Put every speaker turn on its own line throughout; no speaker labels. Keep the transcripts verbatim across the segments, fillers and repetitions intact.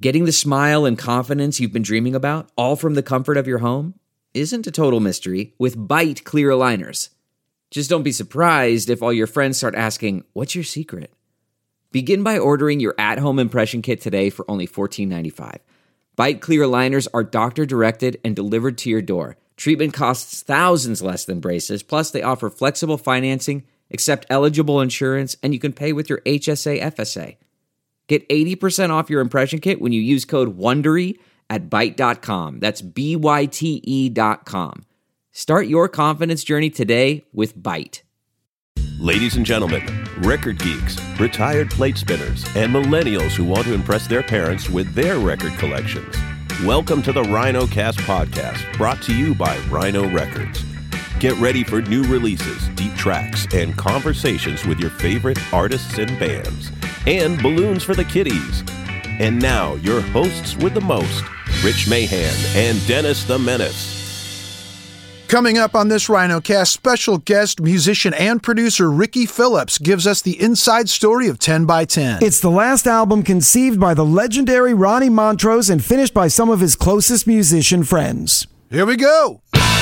Getting the smile and confidence you've been dreaming about, all from the comfort of your home, isn't a total mystery with Byte clear aligners. Just don't be surprised if all your friends start asking, "What's your secret?" Begin by ordering your at-home impression kit today for only fourteen ninety-five. Byte clear aligners are doctor-directed and delivered to your door. Treatment costs thousands less than braces, plus they offer flexible financing, accept eligible insurance, and you can pay with your H S A F S A. Get eighty percent off your impression kit when you use code WONDERY at byte dot com. That's B Y T E dot com. Start your confidence journey today with Byte.
Ladies and gentlemen, record geeks, retired plate spinners, and millennials who want to impress their parents with their record collections. Welcome to the RhinoCast podcast, brought to you by Rhino Records. Get ready for new releases, deep tracks, and conversations with your favorite artists and bands. And balloons for the kiddies. And now, your hosts with the most, Rich Mahan and Dennis the Menace.
Coming up on this RhinoCast, special guest, musician, and producer Ricky Phillips gives us the inside story of ten by ten.
It's the last album conceived by the legendary Ronnie Montrose and finished by some of his closest musician friends.
Here we go!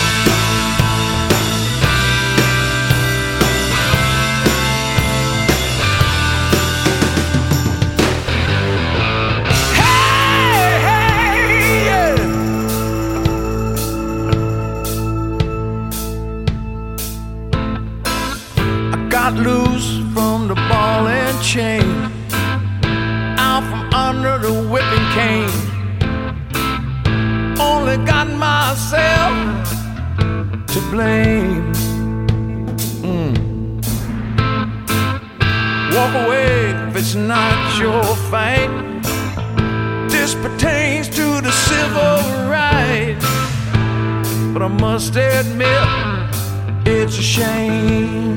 Got loose from the ball and chain, out from under the whipping cane. Only got myself to blame. Mm. Walk away if it's not your fight. This pertains to the civil rights, but I must admit it's a shame.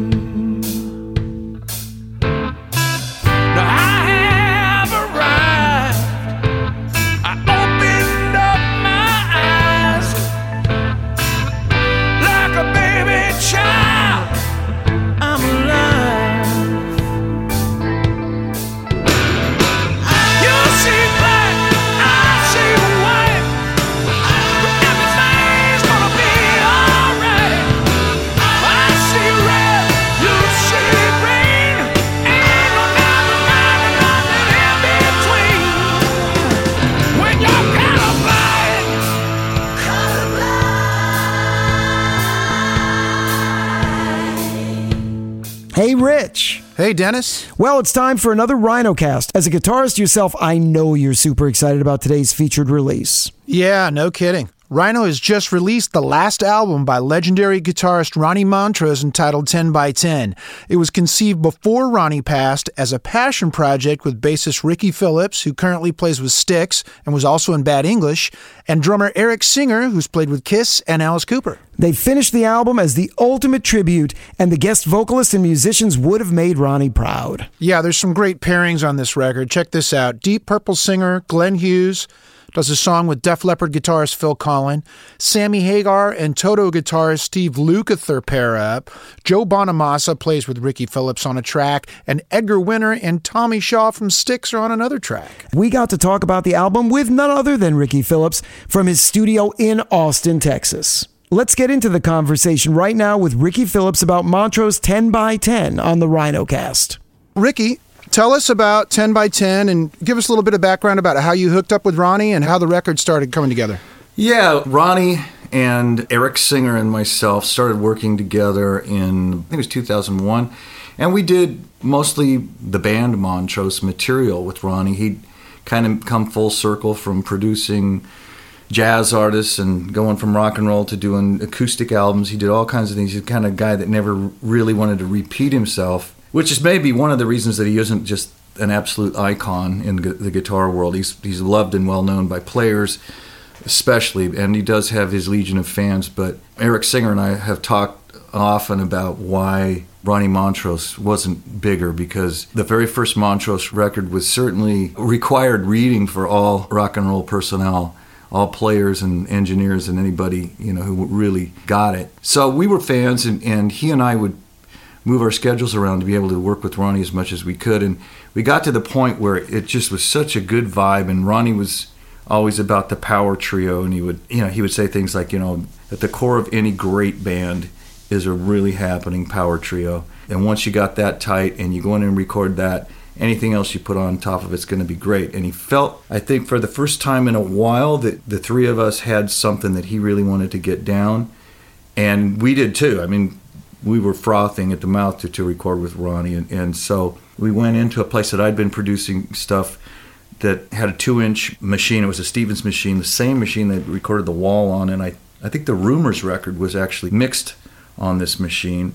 Hey, Rich.
Hey, Dennis.
Well, it's time for another RhinoCast. As a guitarist yourself, I know you're super excited about today's featured release.
Yeah, no kidding. Rhino has just released the last album by legendary guitarist Ronnie Montrose entitled ten by ten. It was conceived before Ronnie passed as a passion project with bassist Ricky Phillips, who currently plays with Styx and was also in Bad English, and drummer Eric Singer, who's played with Kiss and Alice Cooper.
They finished the album as the ultimate tribute, and the guest vocalists and musicians would have made Ronnie proud.
Yeah, there's some great pairings on this record. Check this out. Deep Purple singer Glenn Hughes does a song with Def Leppard guitarist Phil Collen. Sammy Hagar and Toto guitarist Steve Lukather pair up. Joe Bonamassa plays with Ricky Phillips on a track, and Edgar Winter and Tommy Shaw from Styx are on another track.
We got to talk about the album with none other than Ricky Phillips from his studio in Austin, Texas. Let's get into the conversation right now with Ricky Phillips about Montrose ten by ten on the RhinoCast.
Ricky, tell us about ten by ten and give us a little bit of background about how you hooked up with Ronnie and how the record started coming together.
Yeah, Ronnie and Eric Singer and myself started working together in, I think it was two thousand one, and we did mostly the band Montrose material with Ronnie. He'd kind of come full circle from producing jazz artists and going from rock and roll to doing acoustic albums. He did all kinds of things. He's the kind of guy that never really wanted to repeat himself, which is maybe one of the reasons that he isn't just an absolute icon in the guitar world. He's he's loved and well known by players, especially, and he does have his legion of fans. But Eric Singer and I have talked often about why Ronnie Montrose wasn't bigger, because the very first Montrose record was certainly required reading for all rock and roll personnel, all players and engineers and anybody, you know, who really got it. So we were fans, and, and he and I would move our schedules around to be able to work with Ronnie as much as we could. And we got to the point where it just was such a good vibe, and Ronnie was always about the power trio, and he would, you know, he would say things like, you know, at the core of any great band is a really happening power trio. And once you got that tight and you go in and record that, anything else you put on top of it's going to be great. And he felt, I think for the first time in a while, that the three of us had something that he really wanted to get down. And we did too. I mean, we were frothing at the mouth to, to record with Ronnie. And, and so we went into a place that I'd been producing stuff that had a two-inch machine. It was a Stevens machine, the same machine that recorded The Wall on. And I, I think the Rumors record was actually mixed on this machine.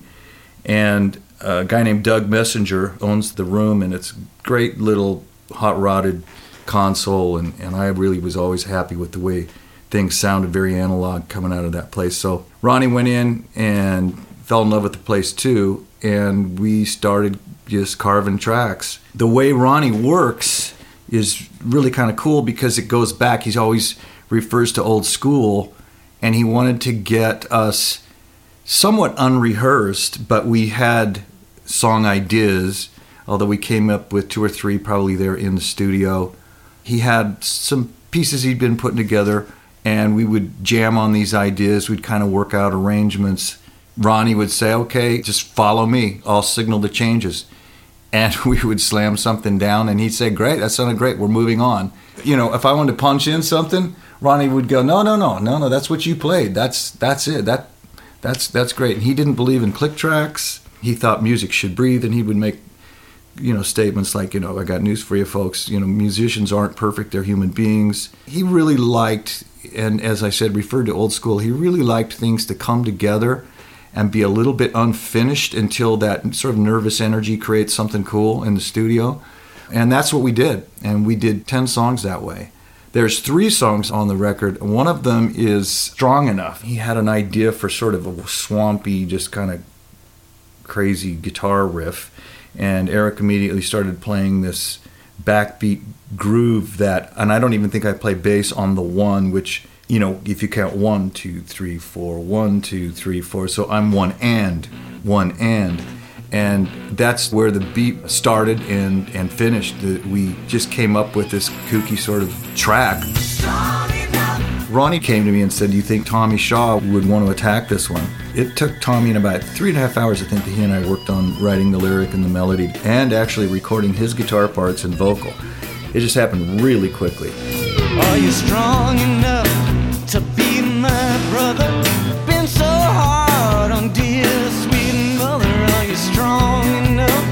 And a guy named Doug Messenger owns the room, and it's a great little hot-rodded console. And, and I really was always happy with the way things sounded, very analog coming out of that place. So Ronnie went in and fell in love with the place too, and we started just carving tracks. The way Ronnie works is really kind of cool because it goes back. He always refers to old school, and he wanted to get us somewhat unrehearsed, but we had song ideas, although we came up with two or three probably there in the studio. He had some pieces he'd been putting together, and we would jam on these ideas. We'd kind of work out arrangements. Ronnie would say, okay, just follow me. I'll signal the changes. And we would slam something down, and he'd say, great, that sounded great, we're moving on. You know, if I wanted to punch in something, Ronnie would go, no, no, no, no, no, that's what you played. That's that's it. That that's that's great. And he didn't believe in click tracks. He thought music should breathe, and he would make, you know, statements like, you know, I got news for you folks, you know, musicians aren't perfect, they're human beings. He really liked, and as I said, referred to old school, he really liked things to come together and be a little bit unfinished until that sort of nervous energy creates something cool in the studio. And that's what we did. And we did ten songs that way. There's three songs on the record. One of them is Strong Enough. He had an idea for sort of a swampy, just kind of crazy guitar riff. And Eric immediately started playing this backbeat groove that, and I don't even think I play bass on the one, which, you know, if you count one, two, three, four, one, two, three, four. So I'm one and, one and. And that's where the beat started and, and finished. The, we just came up with this kooky sort of track. Ronnie came to me and said, do you think Tommy Shaw would want to attack this one? It took Tommy in about three and a half hours, I think, that he and I worked on writing the lyric and the melody and actually recording his guitar parts and vocal. It just happened really quickly.
Are you strong enough to be my brother? Been so hard on dear sweet mother. Are you strong enough?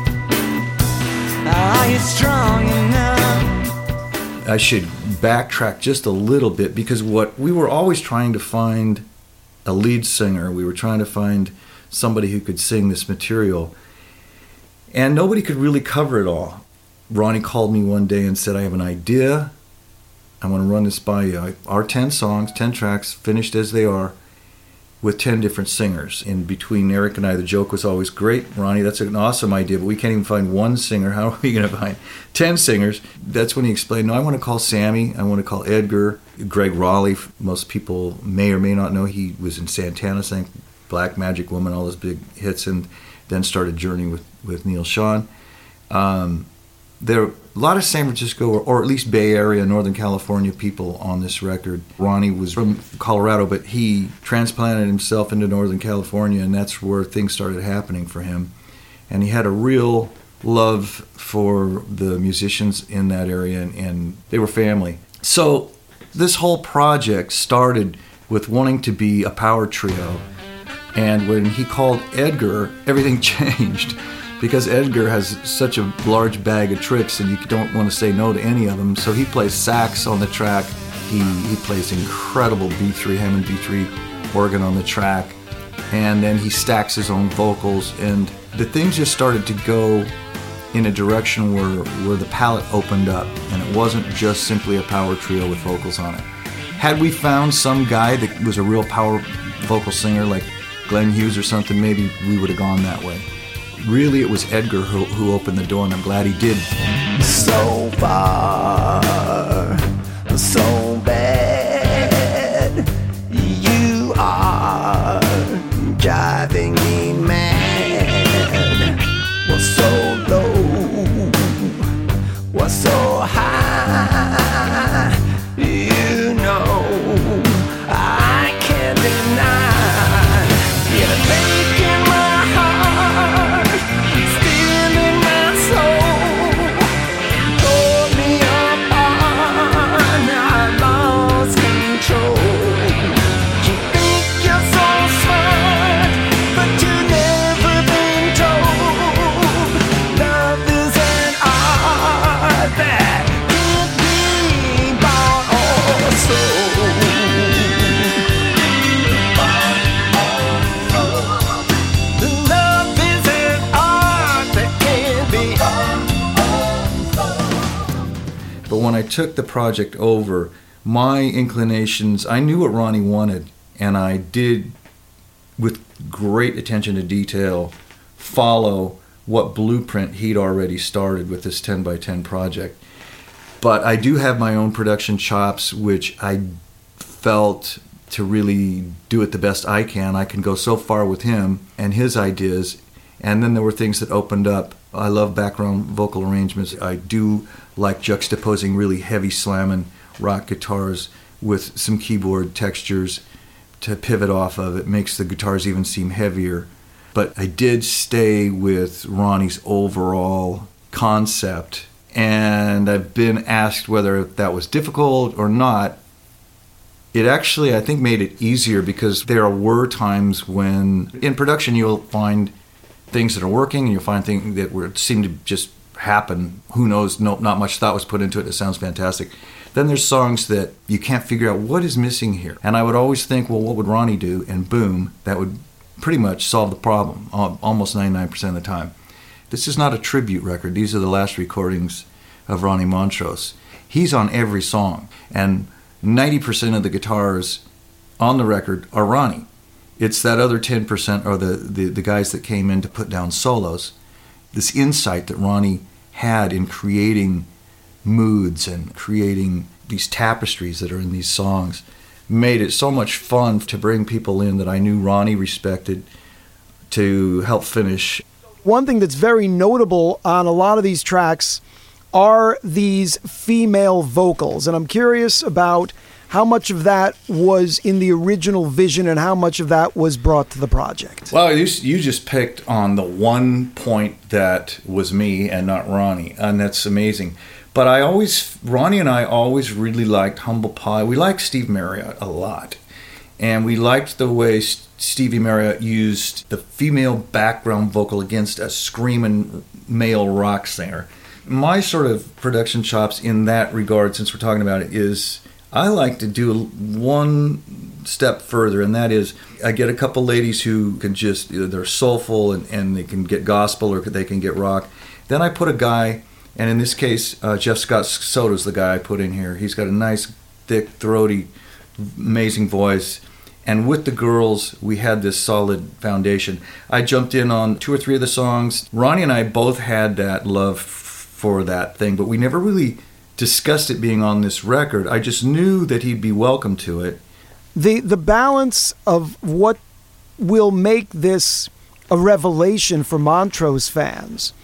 Are you strong enough?
I should backtrack just a little bit, because what we were always trying to find a lead singer. We were trying to find somebody who could sing this material, and nobody could really cover it all. Ronnie called me one day and said, I have an idea. I want to run this by you. Our ten songs, ten tracks, finished as they are, with ten different singers. In between Eric and I, the joke was always, great, Ronnie, that's an awesome idea, but we can't even find one singer. How are we going to find ten singers? That's when he explained, no, I want to call Sammy, I want to call Edgar, Greg Raleigh. Most people may or may not know he was in Santana, sang Black Magic Woman, all those big hits, and then started journeying with, with Neil Schon. Um, there are a lot of San Francisco, or, or at least Bay Area, Northern California people on this record. Ronnie was from Colorado, but he transplanted himself into Northern California, and that's where things started happening for him. And he had a real love for the musicians in that area, and, and they were family. So this whole project started with wanting to be a power trio, and when he called Edgar, everything changed. Because Edgar has such a large bag of tricks, and you don't want to say no to any of them. So he plays sax on the track. He he plays incredible B three, Hammond B three organ on the track. And then he stacks his own vocals. And the things just started to go in a direction where, where the palette opened up. And it wasn't just simply a power trio with vocals on it. Had we found some guy that was a real power vocal singer like Glenn Hughes or something, maybe we would have gone that way. Really, it was Edgar who, who opened the door, and I'm glad he did.
So far, so bad, you are driving me mad.
I took the project over, my inclinations, I knew what Ronnie wanted, and I did, with great attention to detail, follow what blueprint he'd already started with this ten by ten project. But I do have my own production chops, which I felt to really do it the best I can. I can go so far with him and his ideas. And then there were things that opened up. I love background vocal arrangements. I do like juxtaposing really heavy slamming rock guitars with some keyboard textures to pivot off of. It makes the guitars even seem heavier. But I did stay with Ronnie's overall concept. And I've been asked whether that was difficult or not. It actually, I think, made it easier because there were times when, in production, you'll find things that are working and you'll find things that were, seem to just happen. Who knows? No, not much thought was put into it. It sounds fantastic. Then there's songs that you can't figure out what is missing here. And I would always think, well, what would Ronnie do? And boom, that would pretty much solve the problem almost ninety-nine percent of the time. This is not a tribute record. These are the last recordings of Ronnie Montrose. He's on every song. And ninety percent of the guitars on the record are Ronnie. It's that other ten percent are the, the, the guys that came in to put down solos. This insight that Ronnie had in creating moods and creating these tapestries that are in these songs made it so much fun to bring people in that I knew Ronnie respected to help finish.
One thing that's very notable on a lot of these tracks are these female vocals. And I'm curious about how much of that was in the original vision and how much of that was brought to the project.
Well, you, you just picked on the one point that was me and not Ronnie, and that's amazing. But I always, Ronnie and I always really liked Humble Pie. We liked Steve Marriott a lot. And we liked the way Stevie Marriott used the female background vocal against a screaming male rock singer. My sort of production chops in that regard, since we're talking about it, is I like to do one step further, and that is I get a couple ladies who can just, they're soulful and, and they can get gospel or they can get rock. Then I put a guy, and in this case, uh, Jeff Scott Soto's the guy I put in here. He's got a nice, thick, throaty, amazing voice. And with the girls, we had this solid foundation. I jumped in on two or three of the songs. Ronnie and I both had that love for that thing, but we never really discussed it being on this record. I just knew that he'd be welcome to it.
The the balance of what will make this a revelation for Montrose fans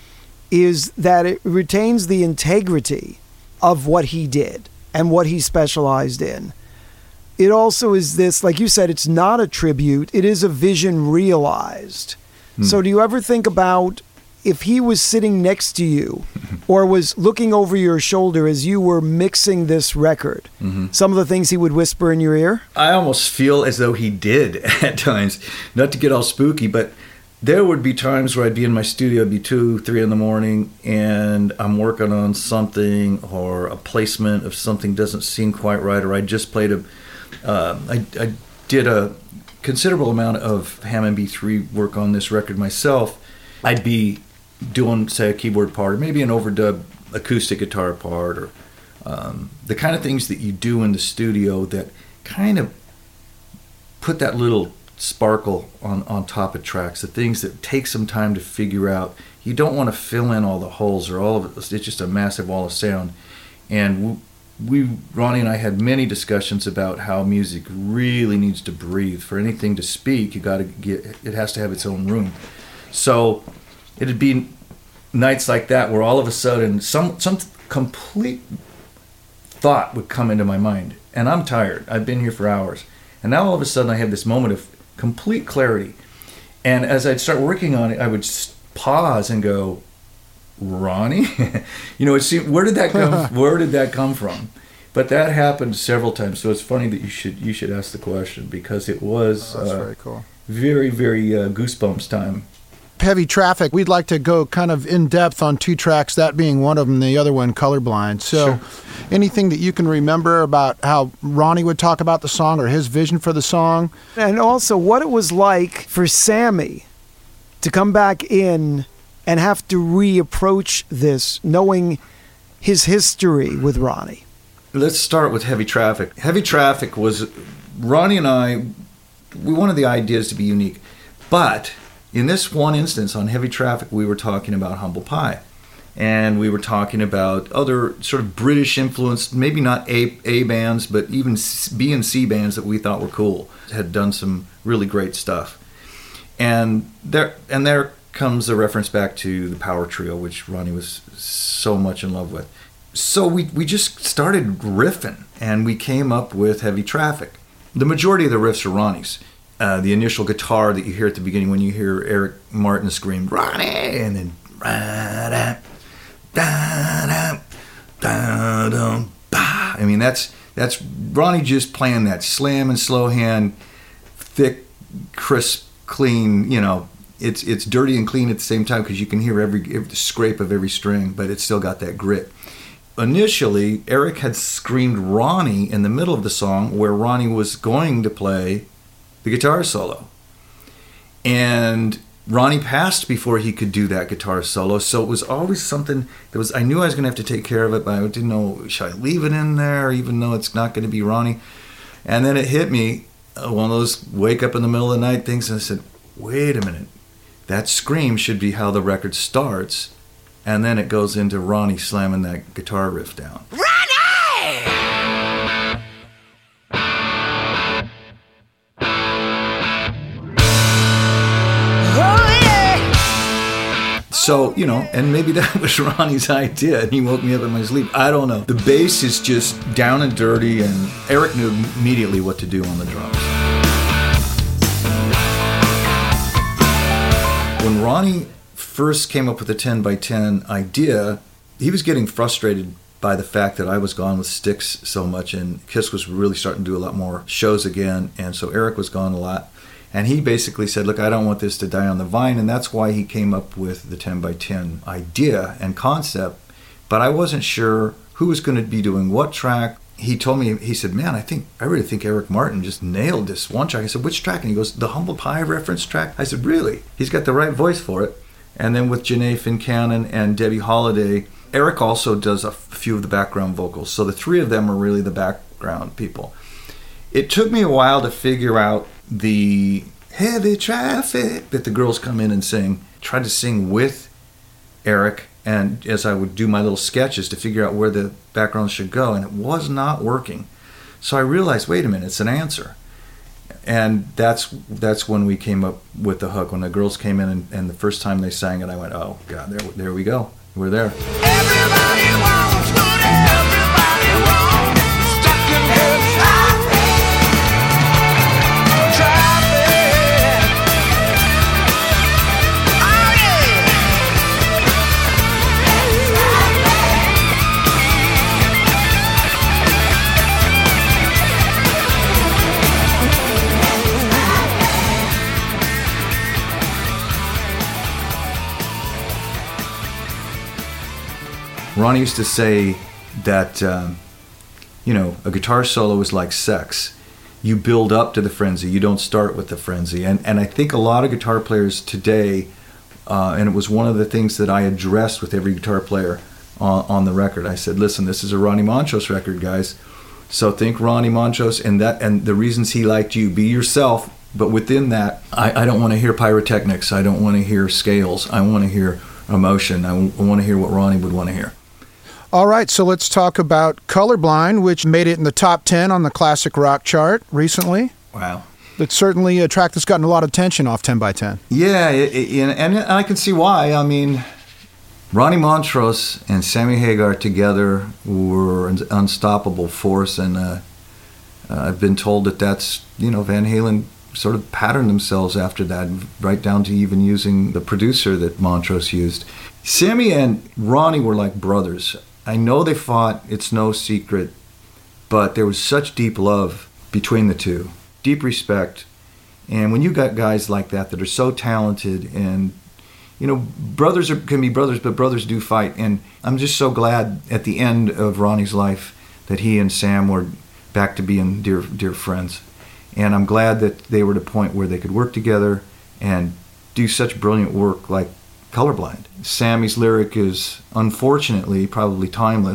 is that it retains the integrity of what he did and what he specialized in. It also is this, like you said, it's not a tribute, it is a vision realized. Hmm. So do you ever think about if he was sitting next to you or was looking over your shoulder as you were mixing this record, mm-hmm. some of the things he would whisper in your ear?
I almost feel as though he did at times. Not to get all spooky, but there would be times where I'd be in my studio, it'd be two, three in the morning, and I'm working on something or a placement of something doesn't seem quite right, or I just played a, uh, I, I did a considerable amount of Hammond B three work on this record myself. I'd be doing, say, a keyboard part, or maybe an overdub acoustic guitar part, or um, the kind of things that you do in the studio that kind of put that little sparkle on, on top of tracks, the things that take some time to figure out. You don't want to fill in all the holes or all of it. It's just a massive wall of sound. And we, Ronnie and I had many discussions about how music really needs to breathe. For anything to speak, you got to get, it has to have its own room. So it'd be nights like that where all of a sudden some some complete thought would come into my mind, and I'm tired. I've been here for hours, and now all of a sudden I have this moment of complete clarity. And as I'd start working on it, I would pause and go, Ronnie, you know, it seemed, where did that come? Where did that come from? But that happened several times, so it's funny that you should you should ask the question, because it was
oh, that's
uh,
very cool. Very
very uh, goosebumps time.
Heavy Traffic, we'd like to go kind of in depth on two tracks, that being one of them, the other one, Colorblind. So
sure.
Anything that you can remember about how Ronnie would talk about the song or his vision for the song?
And also what it was like for Sammy to come back in and have to reapproach this, knowing his history with Ronnie.
let's start with Heavy Traffic. Heavy Traffic was, Ronnie and I, we wanted the ideas to be unique. But in this one instance on Heavy Traffic, we were talking about Humble Pie. And we were talking about other sort of British influenced, maybe not A, A bands, but even B and C bands that we thought were cool, had done some really great stuff. And there, and there comes a reference back to the Power Trio, which Ronnie was so much in love with. So we, we just started riffing, and we came up with Heavy Traffic. The majority of the riffs are Ronnie's. Uh, the initial guitar that you hear at the beginning when you hear Eric Martin scream, Ronnie, and then, da da da da ba. I mean, that's that's Ronnie just playing that slam and slow hand, thick, crisp, clean. You know, it's it's dirty and clean at the same time because you can hear every, every scrape of every string, but it's still got that grit. Initially, Eric had screamed Ronnie in the middle of the song where Ronnie was going to play the guitar solo, and Ronnie passed before he could do that guitar solo, so it was always something that was, I knew I was going to have to take care of it, but I didn't know, should I leave it in there, even though it's not going to be Ronnie? And then it hit me, uh, one of those wake up in the middle of the night things, and I said, wait a minute, that scream should be how the record starts, and then it goes into Ronnie slamming that guitar riff down. Ronnie! So, you know, and maybe that was Ronnie's idea, and he woke me up in my sleep. I don't know. The bass is just down and dirty, and Eric knew immediately what to do on the drums. When Ronnie first came up with the ten by ten idea, he was getting frustrated by the fact that I was gone with Styx so much, and Kiss was really starting to do a lot more shows again, and so Eric was gone a lot. And he basically said, look, I don't want this to die on the vine, and that's why he came up with the ten by ten idea and concept. But I wasn't sure who was going to be doing what track. He told me, he said, man, I think, I really think Eric Martin just nailed this one track. I said, which track? And he goes, the Humble Pie reference track. I said, really? He's got the right voice for it. And then with Janae Fincannon and Debbie Holiday, Eric also does a few of the background vocals. So the three of them are really the background people. It took me a while to figure out the Heavy Traffic that the girls come in and sing. Tried to sing with Eric, and as I would do my little sketches to figure out where the background should go, and it was not working. So I realized, wait a minute, it's an answer. And that's that's when we came up with the hook. When the girls came in and, and the first time they sang it, I went, oh God, there, there we go. We're there.
Everybody wants what everybody wants. Stuck in this traffic. Oh yeah.
Ronnie used to say that, um, you know, a guitar solo is like sex. You build up to the frenzy. You don't start with the frenzy. And and I think a lot of guitar players today, uh, and it was one of the things that I addressed with every guitar player on, on the record. I said, listen, this is a Ronnie Montrose record, guys. So think Ronnie Montrose and that and the reasons he liked you. Be yourself. But within that, I, I don't want to hear pyrotechnics. I don't want to hear scales. I want to hear emotion. I, w- I want to hear what Ronnie would want to hear.
All right, so let's talk about Colorblind, which made it in the top ten on the classic rock chart recently.
Wow.
It's certainly a track that's gotten a lot of attention off ten by ten.
Yeah, it, it, and I can see why. I mean, Ronnie Montrose and Sammy Hagar together were an unstoppable force, and uh, uh, I've been told that that's, you know, Van Halen sort of patterned themselves after that, right down to even using the producer that Montrose used. Sammy and Ronnie were like brothers. I know they fought, it's no secret, but there was such deep love between the two, deep respect. And when you got guys like that that are so talented, and, you know, brothers are, can be brothers, but brothers do fight. And I'm just so glad at the end of Ronnie's life that he and Sam were back to being dear, dear friends. And I'm glad that they were at a point where they could work together and do such brilliant work like Colorblind. Sammy's lyric is, unfortunately, probably timeless.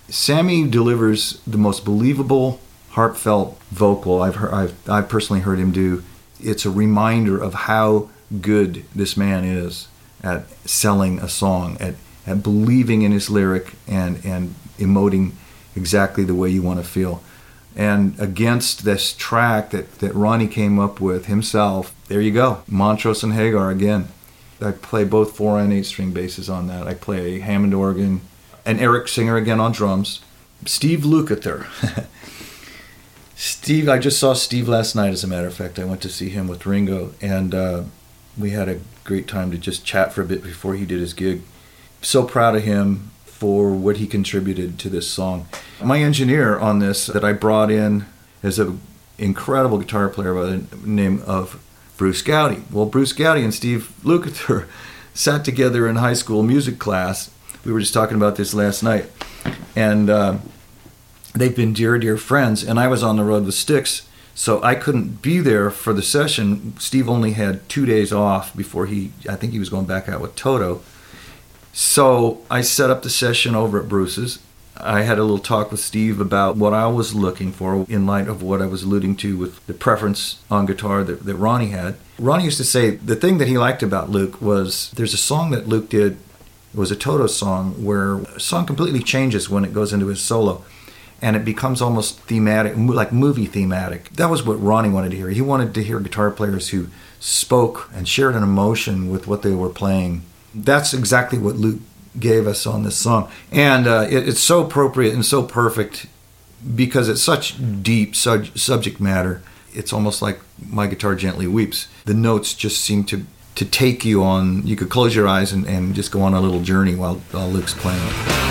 Sammy delivers the most believable, heartfelt vocal I've heard, I've, I've personally heard him do. It's a reminder of how good this man is at selling a song, at, at believing in his lyric and, and emoting exactly the way you want to feel. And against this track that, that Ronnie came up with himself, there you go, Montrose and Hagar again. I play both four and eight string basses on that. I play Hammond organ, and Eric Singer again on drums. Steve Lukather. Steve, I just saw Steve last night, as a matter of fact. I went to see him with Ringo, and uh, we had a great time to just chat for a bit before he did his gig. So proud of him for what he contributed to this song. My engineer on this that I brought in is an incredible guitar player by the name of Bruce Gowdy. Well, Bruce Gowdy and Steve Lukather sat together in high school music class. We were just talking about this last night. And uh, they've been dear, dear friends. And I was on the road with Styx, so I couldn't be there for the session. Steve only had two days off before he, I think he was going back out with Toto. So I set up the session over at Bruce's. I had a little talk with Steve about what I was looking for in light of what I was alluding to with the preference on guitar that, that Ronnie had. Ronnie used to say the thing that he liked about Luke was there's a song that Luke did, it was a Toto song, where a song completely changes when it goes into his solo. And it becomes almost thematic, like movie thematic. That was what Ronnie wanted to hear. He wanted to hear guitar players who spoke and shared an emotion with what they were playing. That's exactly what Luke gave us on this song. And uh, it, it's so appropriate and so perfect because it's such deep sub- subject matter. It's almost like My Guitar Gently Weeps. The notes just seem to, to take you on, you could close your eyes and, and just go on a little journey while, while Luke's playing it.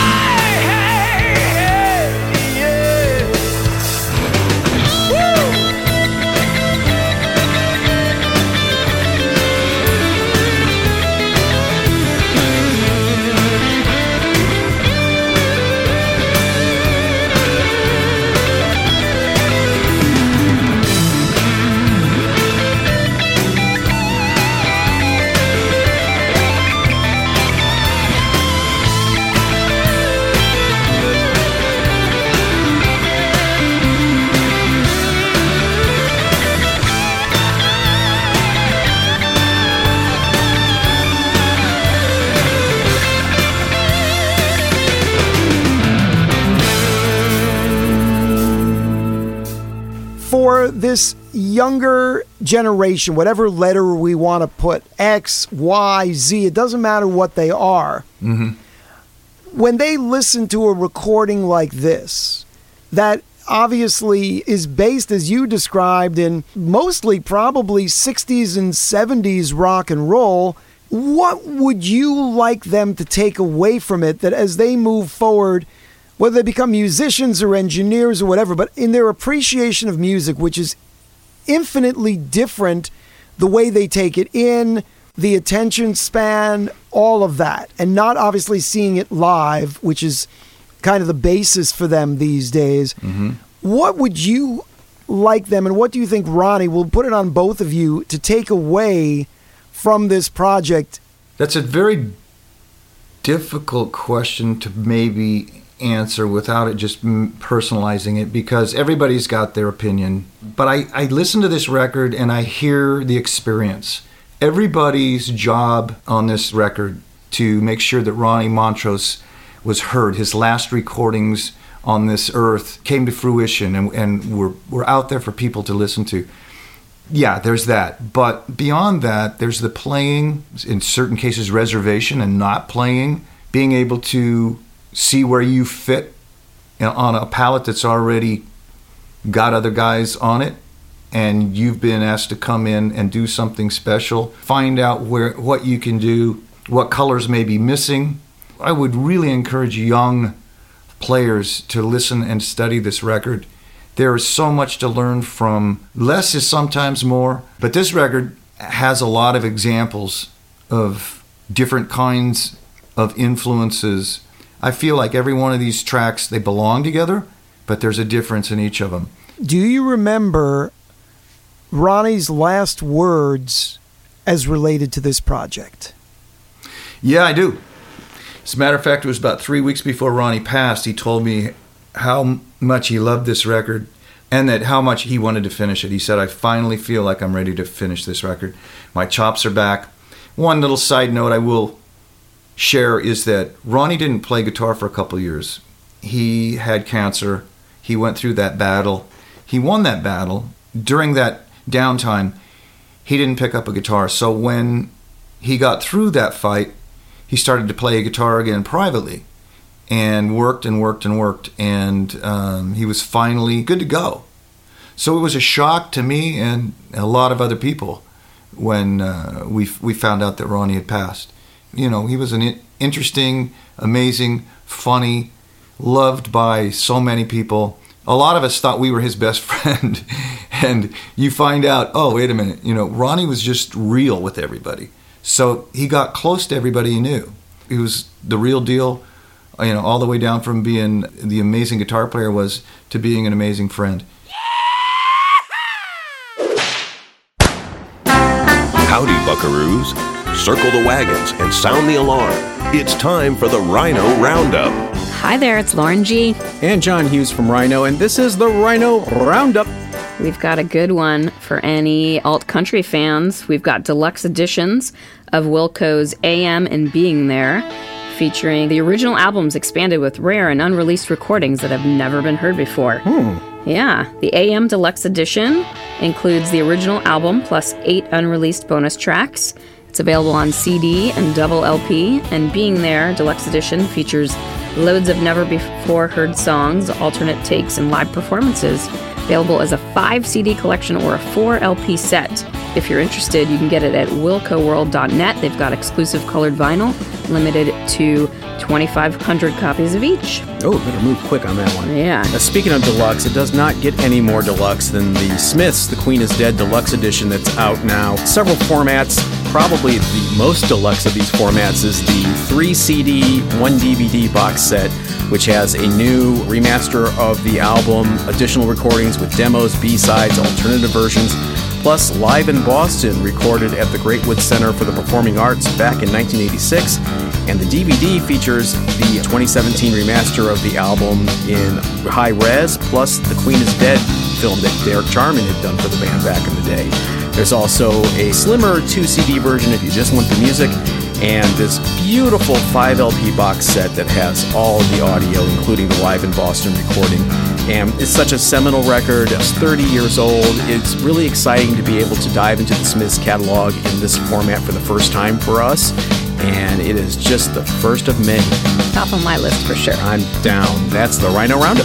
For this younger generation, whatever letter we want to put, X, Y, Z, it doesn't matter what they are.
Mm-hmm.
When they listen to a recording like this, that obviously is based, as you described, in mostly probably sixties and seventies rock and roll, what would you like them to take away from it that as they move forward, whether they become musicians or engineers or whatever, but in their appreciation of music, which is infinitely different, the way they take it in, the attention span, all of that, and not obviously seeing it live, which is kind of the basis for them these days.
Mm-hmm.
What would you like them, and what do you think, Ronnie, we'll put it on both of you, to take away from this project?
That's a very difficult question to maybe answer without it just personalizing it, because everybody's got their opinion. But I, I listen to this record and I hear the experience. Everybody's job on this record to make sure that Ronnie Montrose was heard, his last recordings on this earth came to fruition and, and were, were out there for people to listen to. Yeah, there's that. But beyond that, there's the playing, in certain cases reservation and not playing, being able to see where you fit on a palette that's already got other guys on it, and you've been asked to come in and do something special. Find out where what you can do, what colors may be missing. I would really encourage young players to listen and study this record. There is so much to learn from. Less is sometimes more, but this record has a lot of examples of different kinds of influences. I feel like every one of these tracks, they belong together, but there's a difference in each of them.
Do you remember Ronnie's last words as related to this project?
Yeah, I do. As a matter of fact, it was about three weeks before Ronnie passed. He told me how much he loved this record and that how much he wanted to finish it. He said, I finally feel like I'm ready to finish this record. My chops are back. One little side note I will share is that Ronnie didn't play guitar for a couple of years. He had cancer. He went through that battle. He won that battle. During that downtime, he didn't pick up a guitar. So when he got through that fight, he started to play a guitar again privately and worked and worked and worked. And um, he was finally good to go. So it was a shock to me and a lot of other people when uh, we we found out that Ronnie had passed. You know, he was an interesting, amazing, funny, loved by so many people. A lot of us thought we were his best friend. And you find out, oh, wait a minute, you know, Ronnie was just real with everybody. So he got close to everybody he knew. He was the real deal, you know, all the way down from being the amazing guitar player was to being an amazing friend.
Howdy, buckaroos. Circle the wagons and sound the alarm. It's time for the Rhino Roundup.
Hi there, it's Lauren G.
And John Hughes from Rhino, and this is the Rhino Roundup.
We've got a good one for any alt country fans. We've got deluxe editions of Wilco's A M and Being There, featuring the original albums expanded with rare and unreleased recordings that have never been heard before.
Hmm.
Yeah, the A M Deluxe Edition includes the original album plus eight unreleased bonus tracks. It's available on C D and double L P, and Being There Deluxe Edition features loads of never-before-heard songs, alternate takes, and live performances. Available as a five C D collection or a four L P set. If you're interested, you can get it at wilco world dot net. They've got exclusive colored vinyl, limited to twenty-five hundred copies of each.
Oh, better move quick on that one.
Yeah.
Now, speaking of deluxe, it does not get any more deluxe than the Smiths' The Queen is Dead Deluxe Edition that's out now. Several formats. Probably the most deluxe of these formats is the three C D, one D V D box set, which has a new remaster of the album, additional recordings with demos, B-sides, alternative versions, plus Live in Boston, recorded at the Great Woods Center for the Performing Arts back in nineteen eighty-six. And the D V D features the twenty seventeen remaster of the album in high res, plus The Queen is Dead film that Derek Jarman had done for the band back in the day. There's also a slimmer two C D version if you just want the music, and this beautiful five L P box set that has all of the audio, including the Live in Boston recording. And it's such a seminal record. It's thirty years old. It's really exciting to be able to dive into the Smiths catalog in this format for the first time for us. And it is just the first of many.
Top of my list for sure.
I'm down. That's the Rhino Roundup.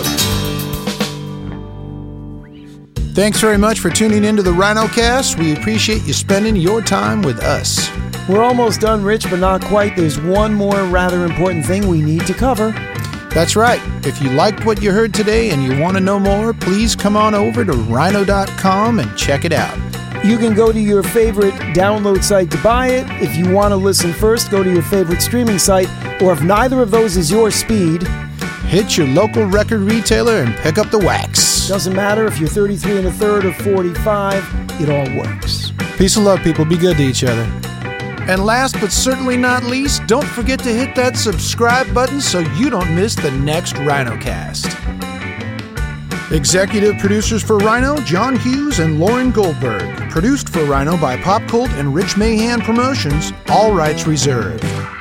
Thanks very much for tuning into the RhinoCast. We appreciate you spending your time with us.
We're almost done, Rich, but not quite. There's one more rather important thing we need to cover.
That's right. If you liked what you heard today and you want to know more, please come on over to rhino dot com and check it out.
You can go to your favorite download site to buy it. If you want to listen first, go to your favorite streaming site. Or if neither of those is your speed,
hit your local record retailer and pick up the wax.
Doesn't matter if you're thirty-three and a third or forty-five, it all works.
Peace and love, people. Be good to each other. And last but certainly not least, don't forget to hit that subscribe button so you don't miss the next RhinoCast. Executive producers for Rhino, John Hughes and Lauren Goldberg. Produced for Rhino by Pop Cult and Rich Mahan Promotions. All rights reserved.